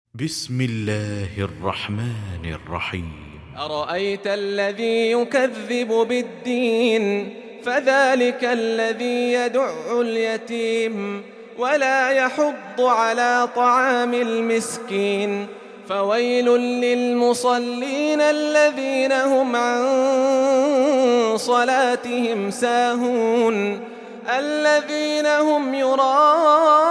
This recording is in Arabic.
بسم الله الرحمن الرحيم. أرأيت الذي يكذب بالدين فذلك الذي يدع اليتيم ولا يحض على طعام المسكين فويل للمصلين الذين هم عن صلاتهم ساهون الذين هم يراءون